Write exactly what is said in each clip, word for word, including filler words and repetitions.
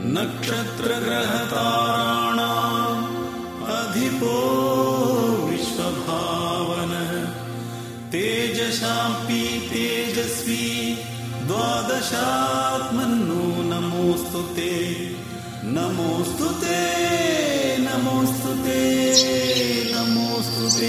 नक्षत्रग्रहताराणाम् अधिपो विश्वभावनः तेजसांपि तेजस्वी द्वादशात्मन्नो नमोऽस्तु ते नमोऽस्तु ते नमोऽस्तु ते नमोऽस्तु ते।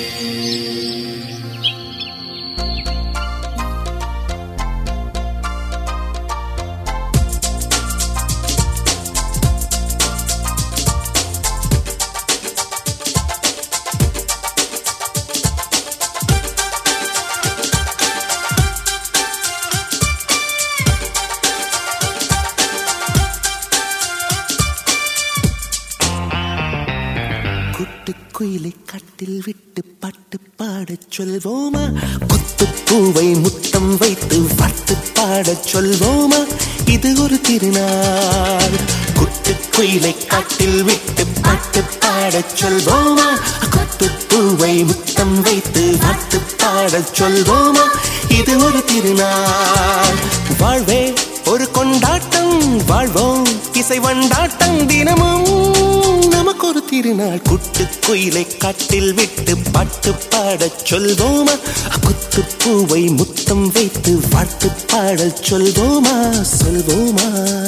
குயிலை கட்டில் விட்டு பாட்டு பாடச் சொல்வோமா? குத்துப்பூவை முத்தம் வைத்து பாட்டு பாடச் சொல்வோமா? இது ஒரு திருநாள். குத்துக்குயிலை கட்டில் விட்டு பாட்டு பாடச் சொல்வோமா? குத்துப்பூவை முத்தம் வைத்து பாட்டு பாடச் சொல்வோமா? இது ஒரு திருநாள். வாழ்வே ஒரு கொண்டாட்டம், வாழ்வோம் இசை வண்டாட்டம், தினமும் நமக்கு ஒரு திருநாள். குட்டு குயிலை காட்டில் விட்டு பாட்டு பாடச் சொல்வோமா? குத்துப்பூவை முத்தம் வைத்து வாழ்த்து பாடச் சொல்வோமா? சொல்வோமா?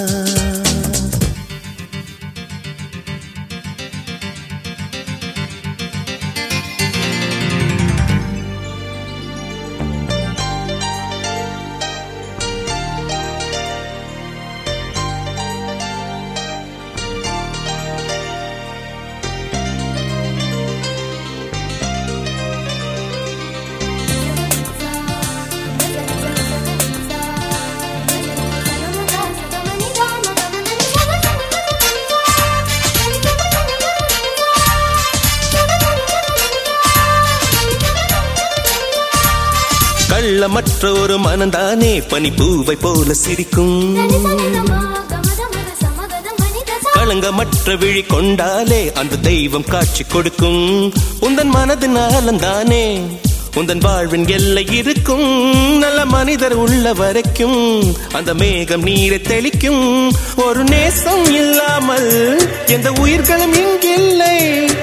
கள்ளமற்ற ஒரு மனந்தானே பனிப்பூவை போல சிரிக்கும். களங்கமற்ற விழி கொண்டாலே அந்த தெய்வம் காட்சி கொடுக்கும். உந்தன் மனதின் ஆலந்தானே உந்தன் வாழ்வின் எல்லை இருக்கும். நல்ல மனிதர் உள்ள வரைக்கும் அந்த மேகம் நீரை தெளிக்கும். ஒரு நேசம் இல்லாமல் எந்த உயிர்களும் இங்கில்லை.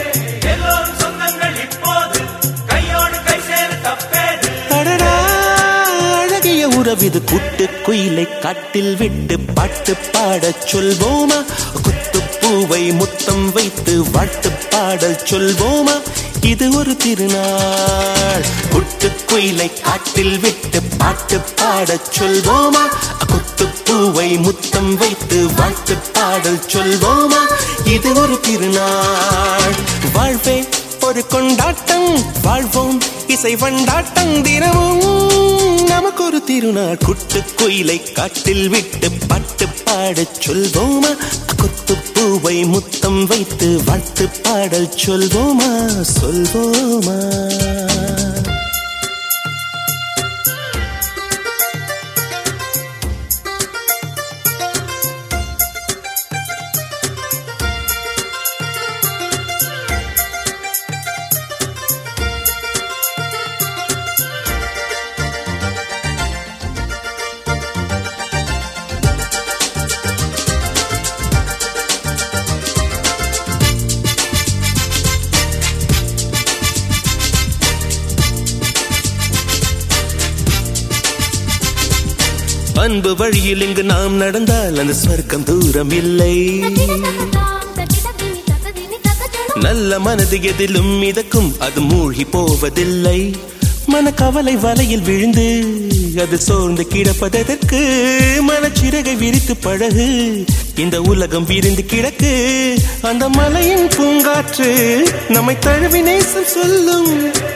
உறவிது குட்டு குயிலை காட்டில் விட்டு பாட்டு பாடச் சொல்வோமா? குத்துப்பூவை முத்தம் வைத்து வாழ்த்து பாடல் சொல்வோமா? இது ஒரு திருநாள். குட்டு குயிலை காட்டில் விட்டு பாட்டு பாடச் சொல்வோமா? குத்துப்பூவை முத்தம் வைத்து வாழ்த்து பாடல் சொல்வோமா? இது ஒரு திருநாள். வாழ்வே ஒரு கொண்டாட்டம், வாழ்வோம் இசை வண்டாட்டம், தினமும் நமக்கு ஒரு திருநாள். குட்டு குயிலை காட்டில் விட்டு பாட்டு பாடச் சொல்வோமா? குத்துப்பூவை முத்தம் வைத்து வாழ்த்து பாடல் சொல்வோமா? சொல்வோமா? அன்பு வழியில் இங்கு நாம் நடந்தால் அந்த ஸ்வர்க்கம் தூரம் இல்லை. நல்ல மனது எதிலும் மிதக்கும், அது மூழ்கி போவதில்லை. மனக்கவலை வலையில் விழுந்து அது சோர்ந்து கிடப்பதற்கு மனச்சிறகை விரித்து பழகு. இந்த உலகம் விரிந்து கிடக்கு, அந்த மலையின் பூங்காற்று நம்மை தழுவி நேசம் சொல்லும்.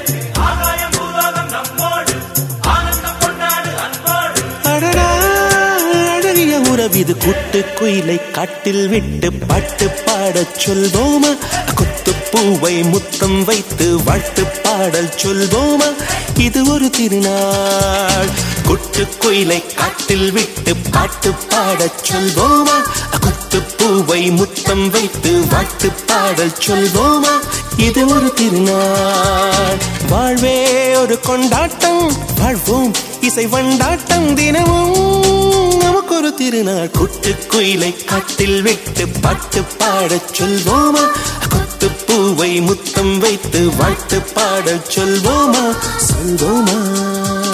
உறவிது குட்டு குயிலை காட்டில் விட்டு பாட்டு பாடச் சொல்வோமா? குத்துப்பூவை முத்தம் வைத்து வாழ்த்து பாடல் சொல்வோமா? இது ஒரு திருநாள். குட்டு குயிலை காட்டில் விட்டு பாட்டு பாடச் சொல்வோமா? குத்துப்பூவை முத்தம் வைத்து வாழ்த்து பாடல் சொல்வோமா? இது ஒரு திருநாள். வாழ்வே ஒரு கொண்டாட்டம், வாழ்வோம் இசை வண்டாட்டம், தினமும் நமக்கு ஒரு திருநாள் குட்டு குயிலை காட்டில் விட்டு பாட்டு பாடச் சொல்வோமா கொத்து பூவை முத்தம் வைத்து வாழ்த்து பாடச் சொல்வோமா சொல்வோமா